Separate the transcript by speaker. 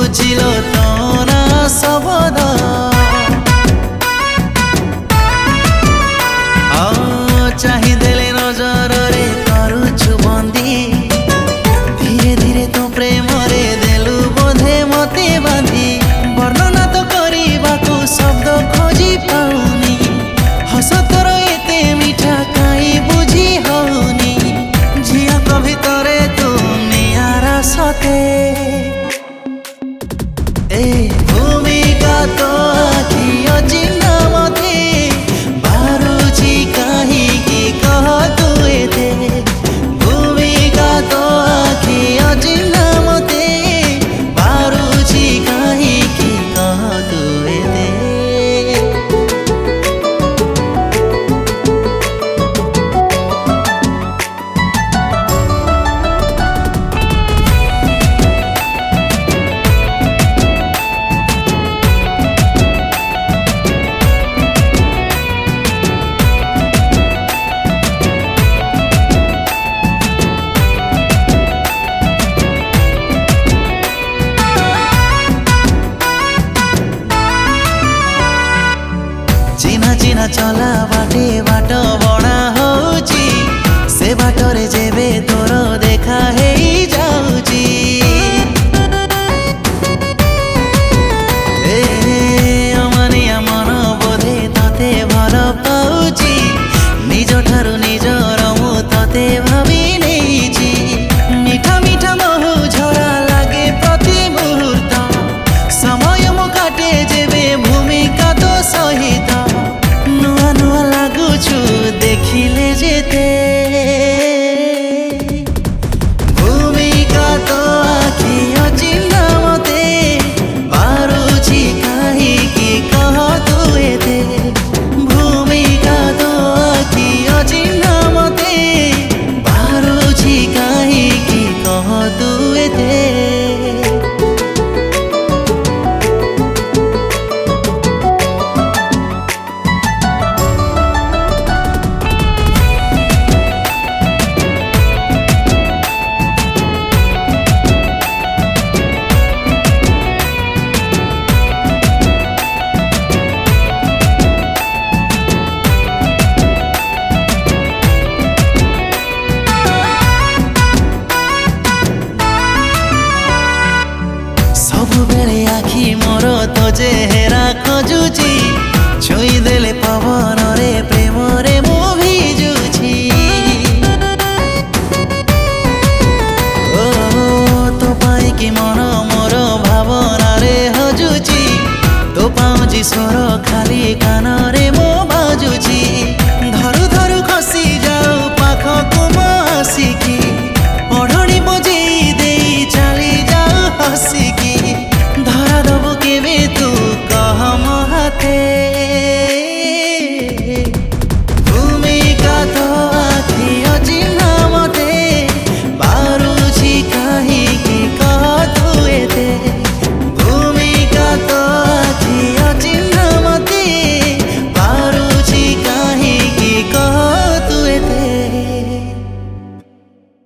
Speaker 1: ବୁଝିଲ ତ ନା ଶବଦ ଚାହିଁଦେଲେ ନଜରରେ କରୁଛୁ ବନ୍ଦୀ ଧୀରେ ଧୀରେ ତୋ ପ୍ରେମରେ ଦେଲୁ ବୋଧେ ମତେ ବାନ୍ଧି ବର୍ଣ୍ଣନା ତ କରିବାକୁ ଶବ୍ଦ ଖୋଜି ପାଉନି ହସ ତୋର ଏତେ ମିଠା କାଇଁ ବୁଝି ହଉନି ଝିଅଙ୍କ ଭିତରେ ତୁ ନିଆରା ସତେ ଏ ଭୂମିକା ତ ଆଖି ଅଚିହ୍ନା ମତେ ବାରୁଛି କାହିଁକି କହ ତୁ ଏତେ ଭୂମିକା ତ ଆଖି ଅଚିହ୍ନା ମତେ ବାରୁଛି କାହିଁକି କହ ତୁ ଏତେ चिन्हा चिन्हा चला बाटे बाट बणा होची से बाटरे जेबे तोर देखा हेई जाऊची अमानिया मन बोधे तते भल पाऊची निज ठारू निजर मु तते भावी नेइची मीठा मीठा महु झरा लागे प्रति मुहूर्त समय मु काटे जेबे भूमिका तो सहित नुआ नुआ लागुछु देखिले जेते भूमिका तो आखि अचिन्हा मते बारुछि काहिंकी कह तू एते भूमिका तो आखि अचिन्हा मते बारुछि काहिंकी कह तू एते सबुबेले आखि मोर तो चेहरा खोजुची छुई देले पवन रे प्रेम रे मु भिजुची ओ तो पाई कि मन मोर भावना रे हजुची तो पाउची स्वर खाली कान